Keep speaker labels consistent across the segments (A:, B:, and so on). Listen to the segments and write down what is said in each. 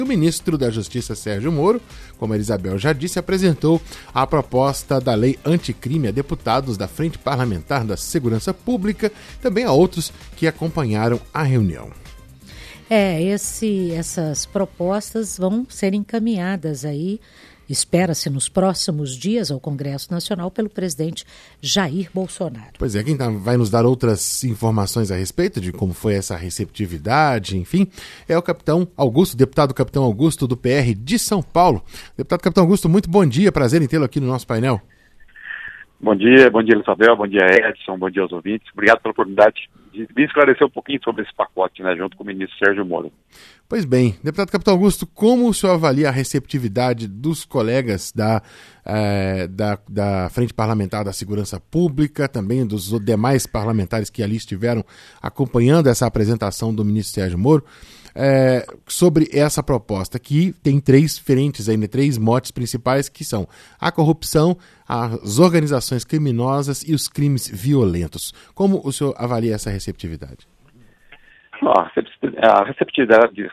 A: O ministro da Justiça, Sérgio Moro, como a Isabel já disse, apresentou a proposta da lei anticrime a deputados da Frente Parlamentar da Segurança Pública, também a outros que acompanharam a reunião.
B: Essas propostas vão ser encaminhadas aí, espera-se nos próximos dias, ao Congresso Nacional pelo presidente Jair Bolsonaro.
A: Pois é, quem vai nos dar outras informações a respeito de como foi essa receptividade, enfim, é o deputado Capitão Augusto, do PR de São Paulo. Deputado Capitão Augusto, muito bom dia, prazer em tê-lo aqui no nosso painel.
C: Bom dia, Isabel, bom dia, Edson, bom dia aos ouvintes. Obrigado pela oportunidade de me esclarecer um pouquinho sobre esse pacote, junto com o ministro Sérgio Moro.
A: Pois bem, deputado Capitão Augusto, como o senhor avalia a receptividade dos colegas da Frente Parlamentar da Segurança Pública, também dos demais parlamentares que ali estiveram acompanhando essa apresentação do ministro Sérgio Moro, sobre essa proposta, que tem três motes principais, que são a corrupção, as organizações criminosas e os crimes violentos. Como o senhor avalia essa receptividade?
C: A receptividade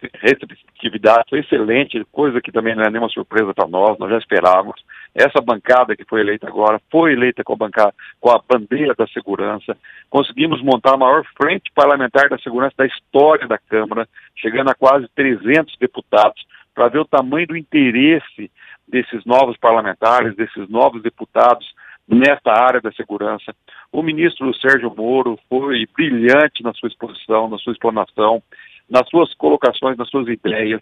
C: foi excelente, coisa que também não é nenhuma surpresa para nós já esperávamos. Essa bancada que foi eleita agora, foi eleita com a bandeira da segurança. Conseguimos montar a maior frente parlamentar da segurança da história da Câmara, chegando a quase 300 deputados, para ver o tamanho do interesse desses novos parlamentares, desses novos deputados nesta área da segurança. O ministro Sérgio Moro foi brilhante na sua exposição, na sua explanação, nas suas colocações, nas suas ideias,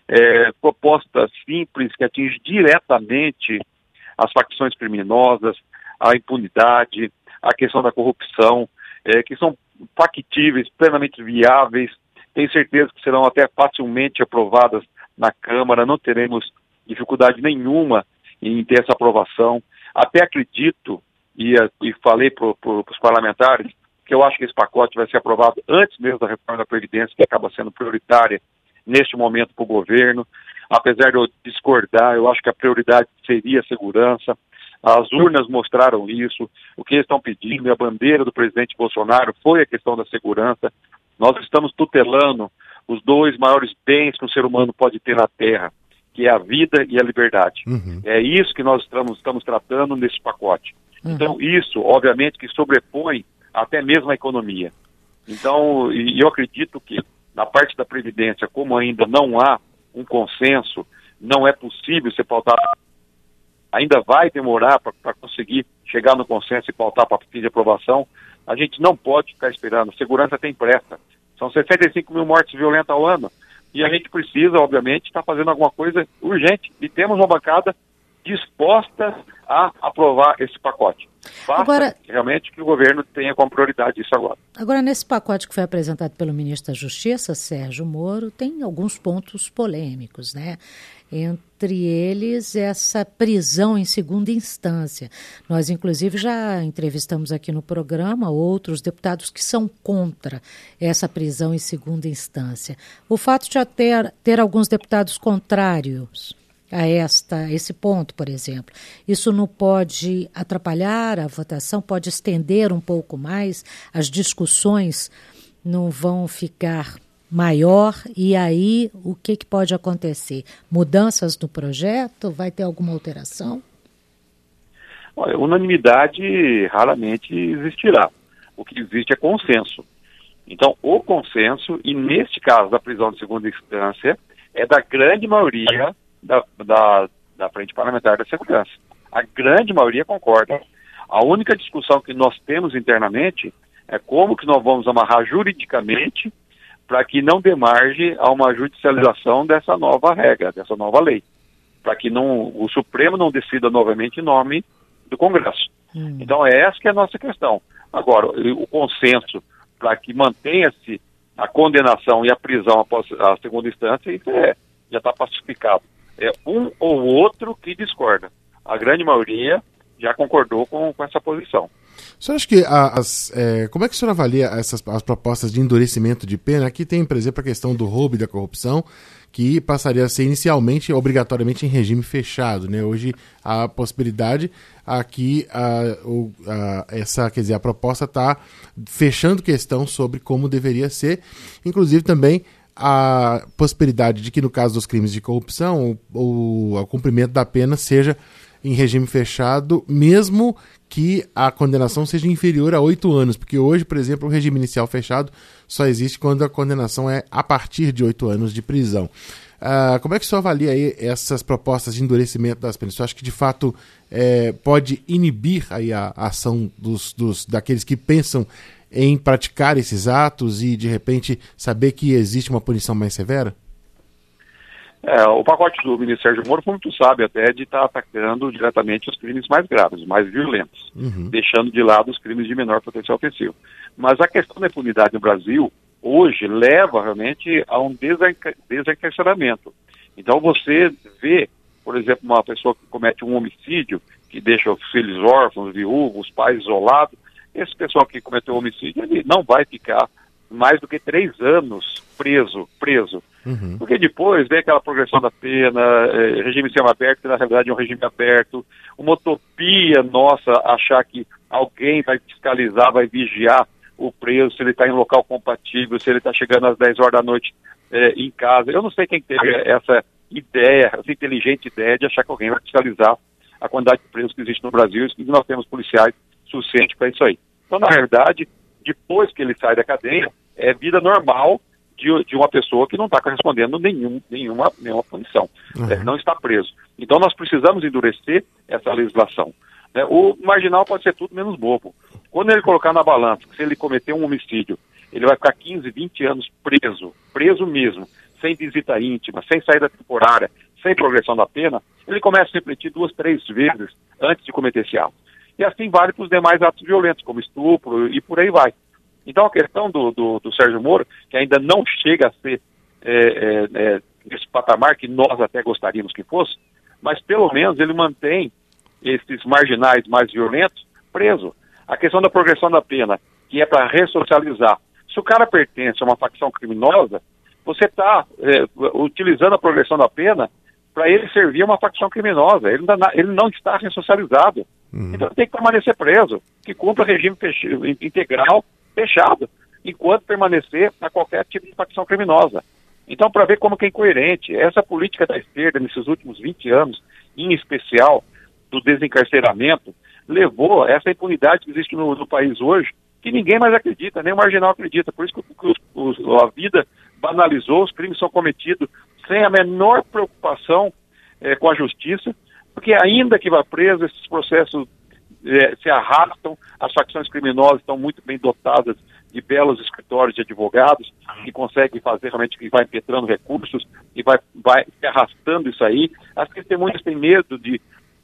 C: proposta simples que atinge diretamente as facções criminosas, a impunidade, a questão da corrupção, que são factíveis, plenamente viáveis. Tenho certeza que serão até facilmente aprovadas na Câmara, não teremos dificuldade nenhuma em ter essa aprovação. Até acredito, e falei para os parlamentares, que eu acho que esse pacote vai ser aprovado antes mesmo da reforma da Previdência, que acaba sendo prioritária neste momento para o governo. Apesar de eu discordar, eu acho que a prioridade seria a segurança. As urnas mostraram isso. O que eles estão pedindo, e a bandeira do presidente Bolsonaro foi a questão da segurança. Nós estamos tutelando os dois maiores bens que o ser humano pode ter na Terra, que é a vida e a liberdade. Uhum. É isso que nós estamos tratando nesse pacote. Uhum. Então, isso, obviamente, que sobrepõe até mesmo a economia. Então, e eu acredito que, na parte da Previdência, como ainda não há um consenso, não é possível ser pautado, ainda vai demorar para conseguir chegar no consenso e pautar para fim de aprovação, a gente não pode ficar esperando. A segurança tem pressa. São 65 mil mortes violentas ao ano. E a gente precisa, obviamente, estar fazendo alguma coisa urgente. E temos uma bancada disposta a aprovar esse pacote. Basta realmente que o governo tenha como prioridade isso agora.
B: Agora, nesse pacote que foi apresentado pelo ministro da Justiça, Sérgio Moro, tem alguns pontos polêmicos, Entre eles, essa prisão em segunda instância. Nós, inclusive, já entrevistamos aqui no programa outros deputados que são contra essa prisão em segunda instância. O fato de ter alguns deputados contrários a esse ponto, por exemplo, isso não pode atrapalhar a votação, pode estender um pouco mais, as discussões não vão ficar maior, e aí o que pode acontecer? Mudanças no projeto? Vai ter alguma alteração?
C: Olha, unanimidade raramente existirá. O que existe é consenso. Então, o consenso, e neste caso da prisão de segunda instância, é da grande maioria da Frente Parlamentar da Segurança. A grande maioria concorda. A única discussão que nós temos internamente é como que nós vamos amarrar juridicamente para que não dê margem a uma judicialização dessa nova regra, dessa nova lei, para que o Supremo não decida novamente em nome do Congresso. Então, essa que é a nossa questão. Agora, o consenso para que mantenha-se a condenação e a prisão após a segunda instância, isso já está pacificado. É um ou outro que discorda. A grande maioria já concordou com essa posição.
A: O senhor acha que como é que o senhor avalia as propostas de endurecimento de pena? Aqui tem, por exemplo, a questão do roubo e da corrupção, que passaria a ser inicialmente, obrigatoriamente, em regime fechado, Hoje, a possibilidade aqui, a proposta está fechando questão sobre como deveria ser, inclusive também a possibilidade de que, no caso dos crimes de corrupção, o cumprimento da pena seja em regime fechado, mesmo que a condenação seja inferior a 8 anos, porque hoje, por exemplo, o regime inicial fechado só existe quando a condenação é a partir de 8 anos de prisão. Como é que o senhor avalia aí essas propostas de endurecimento das penas? O senhor acha que, de fato, pode inibir aí a ação daqueles que pensam em praticar esses atos e, de repente, saber que existe uma punição mais severa?
C: O pacote do ministro Sérgio Moro foi muito sábio até de estar atacando diretamente os crimes mais graves, os mais violentos, deixando de lado os crimes de menor potencial ofensivo. Mas a questão da impunidade no Brasil, hoje, leva realmente a um desencarceramento. Então você vê, por exemplo, uma pessoa que comete um homicídio, que deixa os filhos órfãos, viúvos, pais isolados, esse pessoal que cometeu homicídio, ele não vai ficar mais do que 3 anos preso. Porque depois vem aquela progressão da pena, regime semiaberto, que na realidade é um regime aberto, uma utopia nossa achar que alguém vai fiscalizar, vai vigiar o preso, se ele está em local compatível, se ele está chegando às 10 horas da noite em casa. Eu não sei quem teve essa ideia, essa inteligente ideia de achar que alguém vai fiscalizar a quantidade de presos que existe no Brasil, e nós temos policiais suficientes para isso aí. Então, na verdade, depois que ele sai da cadeia, é vida normal de uma pessoa que não está correspondendo nenhuma punição, não está preso. Então nós precisamos endurecer essa legislação. O marginal pode ser tudo menos bobo. Quando ele colocar na balança que se ele cometer um homicídio, ele vai ficar 15, 20 anos preso mesmo, sem visita íntima, sem saída temporária, sem progressão da pena, ele começa a refletir 2, 3 vezes antes de cometer esse ato. E assim vale para os demais atos violentos, como estupro e por aí vai. Então a questão do Sérgio Moro, que ainda não chega a ser esse patamar que nós até gostaríamos que fosse, mas pelo menos ele mantém esses marginais mais violentos presos. A questão da progressão da pena, que é para ressocializar. Se o cara pertence a uma facção criminosa, você está utilizando a progressão da pena para ele servir a uma facção criminosa. Ele não está ressocializado. Então ele tem que permanecer preso, que cumpra regime integral fechado, enquanto permanecer a qualquer tipo de facção criminosa. Então, para ver como que é incoerente, essa política da esquerda, nesses últimos 20 anos, em especial, do desencarceramento, levou a essa impunidade que existe no país hoje, que ninguém mais acredita, nem o marginal acredita. Por isso que a vida banalizou, os crimes são cometidos sem a menor preocupação com a justiça, porque ainda que vá preso, esses processos se arrastam, as facções criminosas estão muito bem dotadas de belos escritórios de advogados que conseguem fazer realmente, que vai impetrando recursos e vai se arrastando isso aí. As testemunhas têm medo de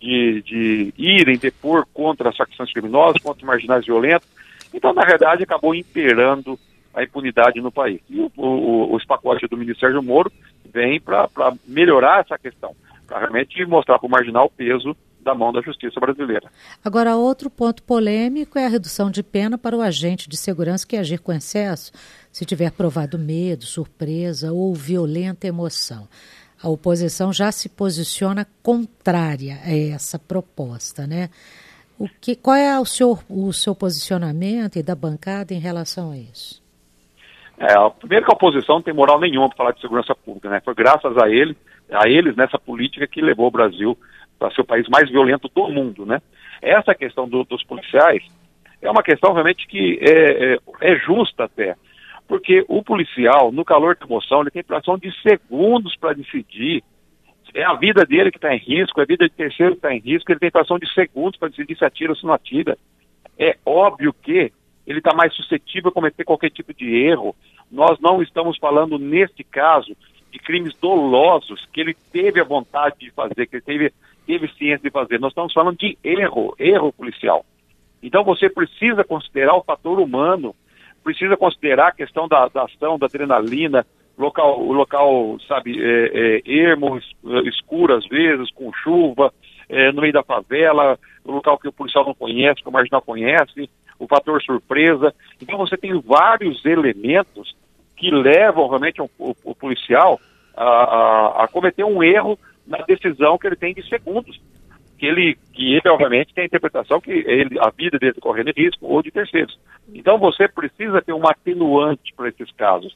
C: irem depor contra as facções criminosas, contra os marginais violentos. Então, na verdade, acabou imperando a impunidade no país. E os pacotes do ministro Sérgio Moro vêm para melhorar essa questão, para realmente mostrar para o marginal o peso da mão da justiça brasileira.
B: Agora, outro ponto polêmico é a redução de pena para o agente de segurança que agir com excesso, se tiver provado medo, surpresa ou violenta emoção. A oposição já se posiciona contrária a essa proposta, né? Qual é o seu posicionamento e da bancada em relação a isso?
C: Primeiro que a oposição não tem moral nenhuma para falar de segurança pública, né? Foi graças a eles nessa política que levou o Brasil para ser o país mais violento do mundo, né? Essa questão dos policiais é uma questão realmente que é justa até, porque o policial, no calor da emoção, ele tem fração de segundos para decidir. É a vida dele que está em risco, é a vida de terceiro que está em risco, ele tem fração de segundos para decidir se atira ou se não atira. É óbvio que ele está mais suscetível a cometer qualquer tipo de erro. Nós não estamos falando, neste caso, de crimes dolosos que ele teve a vontade de fazer, que ele teve ciência de fazer. Nós estamos falando de erro policial. Então você precisa considerar o fator humano, precisa considerar a questão da ação, da adrenalina, o local, sabe, ermo, escuro às vezes, com chuva, no meio da favela, o local que o policial não conhece, que o marginal conhece, o fator surpresa. Então você tem vários elementos que levam realmente o policial a cometer um erro na decisão que ele tem de segundos. Que ele obviamente, tem a interpretação que a vida dele está correndo risco ou de terceiros. Então você precisa ter uma atenuante para esses casos.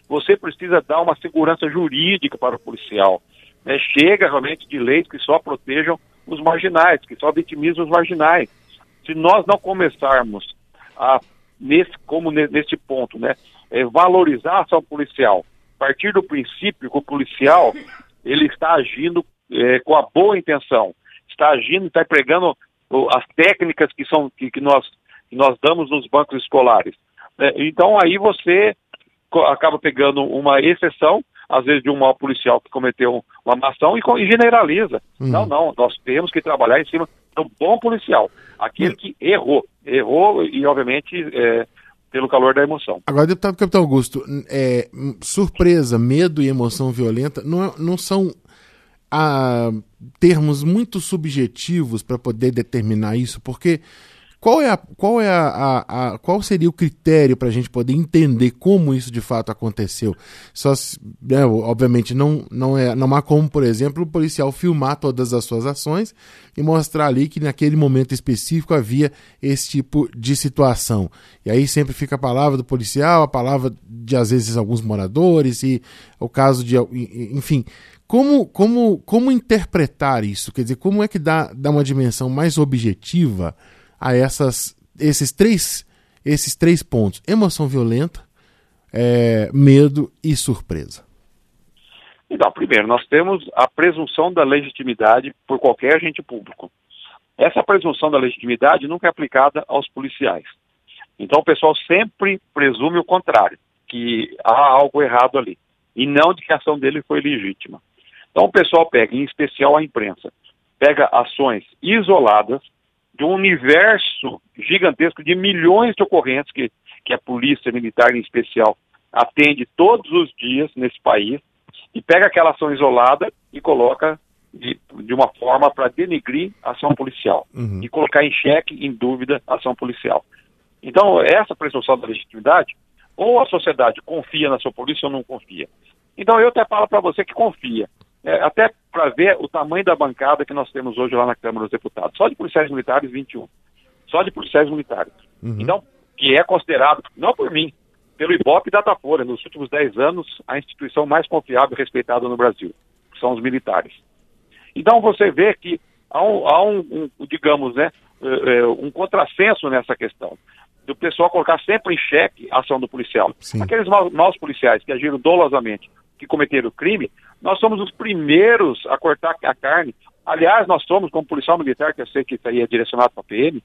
C: você precisa dar uma segurança jurídica para o policial. Né? Chega realmente de leis que só protejam os marginais, que só vitimizam os marginais. Se nós não começarmos a, nesse ponto, né, valorizar a ação policial, a partir do princípio que o policial ele está agindo com a boa intenção, está agindo, está empregando as técnicas que nós damos nos bancos escolares. Então aí você acaba pegando uma exceção, às vezes de um mau policial que cometeu uma má ação e generaliza. Não, nós temos que trabalhar em cima do bom policial, aquele que errou e obviamente pelo calor da emoção.
A: Agora, deputado Capitão Augusto, surpresa, medo e emoção violenta não são termos muito subjetivos para poder determinar isso, porque qual seria o critério para a gente poder entender como isso de fato aconteceu? Obviamente não há como, por exemplo, o policial filmar todas as suas ações e mostrar ali que naquele momento específico havia esse tipo de situação. E aí sempre fica a palavra do policial, a palavra de às vezes alguns moradores e o caso de, enfim. Como interpretar isso? Quer dizer, como é que dá uma dimensão mais objetiva a esses três pontos: emoção violenta, medo e surpresa?
C: Então, primeiro, nós temos a presunção da legitimidade por qualquer agente público. Essa presunção da legitimidade nunca é aplicada aos policiais. Então, o pessoal sempre presume o contrário, que há algo errado ali, e não de que a ação dele foi legítima. Então, o pessoal pega, em especial a imprensa, pega ações isoladas de um universo gigantesco de milhões de ocorrências que a polícia militar, em especial, atende todos os dias nesse país, e pega aquela ação isolada e coloca de uma forma para denigrir a ação policial, e colocar em xeque, em dúvida, a ação policial. Então, essa presunção da legitimidade, ou a sociedade confia na sua polícia ou não confia. Então, eu até falo para você que confia. Até para ver o tamanho da bancada que nós temos hoje lá na Câmara dos Deputados. Só de policiais militares, 21. Só de policiais militares. Então, que é considerado, não por mim, pelo Ibope e Datafolha, nos últimos 10 anos, a instituição mais confiável e respeitada no Brasil, que são os militares. Então, você vê que há digamos, né, um contrassenso nessa questão. Do pessoal colocar sempre em xeque a ação do policial. Sim. Aqueles maus policiais que agiram dolosamente, que cometeram o crime, nós somos os primeiros a cortar a carne. Aliás, nós somos, como policial militar, que eu sei que isso aí é direcionado para a PM,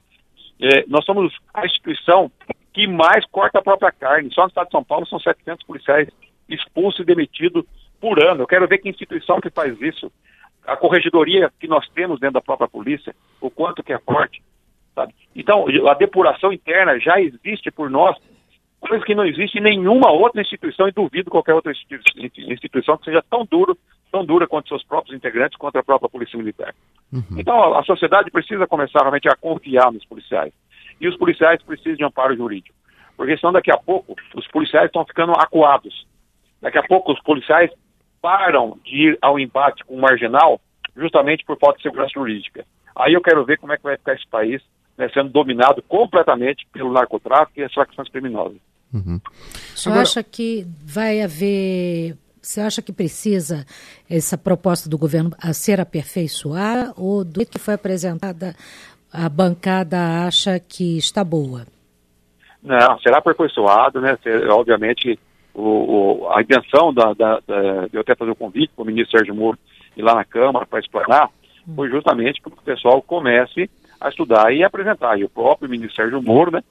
C: nós somos a instituição que mais corta a própria carne. Só no estado de São Paulo são 700 policiais expulsos e demitidos por ano. Eu quero ver que instituição que faz isso. A corregedoria que nós temos dentro da própria polícia, o quanto que é forte, sabe? Então, a depuração interna já existe por nós, coisa que não existe em nenhuma outra instituição, e duvido qualquer outra instituição que seja tão dura quanto seus próprios integrantes, contra a própria Polícia Militar. Então, a sociedade precisa começar realmente a confiar nos policiais. E os policiais precisam de amparo jurídico. Porque senão, daqui a pouco, os policiais estão ficando acuados. Daqui a pouco, os policiais param de ir ao embate com o marginal, justamente por falta de segurança jurídica. Aí eu quero ver como é que vai ficar esse país, né, sendo dominado completamente pelo narcotráfico e as facções criminosas.
B: Você acha que vai haver... Você acha que precisa essa proposta do governo a ser aperfeiçoada, ou do que foi apresentada, a bancada acha que está boa?
C: Não, será aperfeiçoado, né? Obviamente, a intenção de eu até fazer o convite para o ministro Sérgio Moro ir lá na Câmara para explanar, foi justamente para que o pessoal comece a estudar e apresentar. E o próprio ministro Sérgio Moro, né,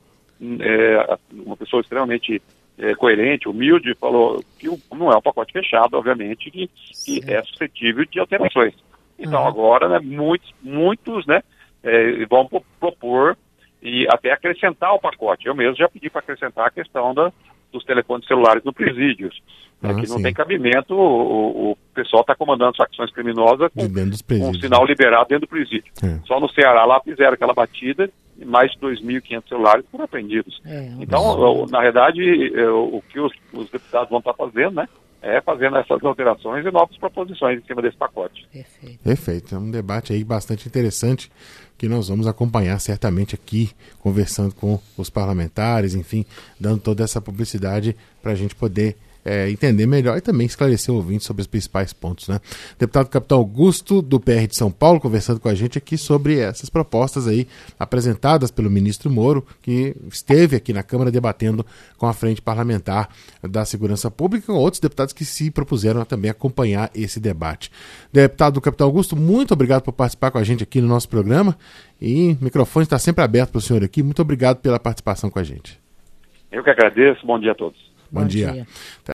C: uma pessoa extremamente coerente, humilde, falou que não é um pacote fechado, obviamente, que é suscetível de alterações. Então, agora, né, muitos né, vão propor e até acrescentar o pacote. Eu mesmo já pedi para acrescentar a questão dos telefones celulares no presídios, que não tem cabimento o pessoal está comandando facções criminosas com um sinal liberado dentro do presídio. Só no Ceará lá fizeram aquela batida e mais de 2.500 celulares foram apreendidos. Então, na verdade, o que os deputados vão estar fazendo, né, fazendo essas alterações e novas proposições em cima desse pacote.
A: Perfeito. É um debate aí bastante interessante que nós vamos acompanhar certamente aqui, conversando com os parlamentares, enfim, dando toda essa publicidade para a gente poder entender melhor e também esclarecer o ouvinte sobre os principais pontos, né? Deputado Capitão Augusto, do PR de São Paulo, conversando com a gente aqui sobre essas propostas aí apresentadas pelo ministro Moro, que esteve aqui na Câmara debatendo com a Frente Parlamentar da Segurança Pública, com outros deputados que se propuseram a também acompanhar esse debate. Deputado Capitão Augusto, muito obrigado por participar com a gente aqui no nosso programa, e o microfone está sempre aberto para o senhor aqui. Muito obrigado pela participação com a gente.
C: Eu que agradeço. Bom dia a todos.
A: Bom dia.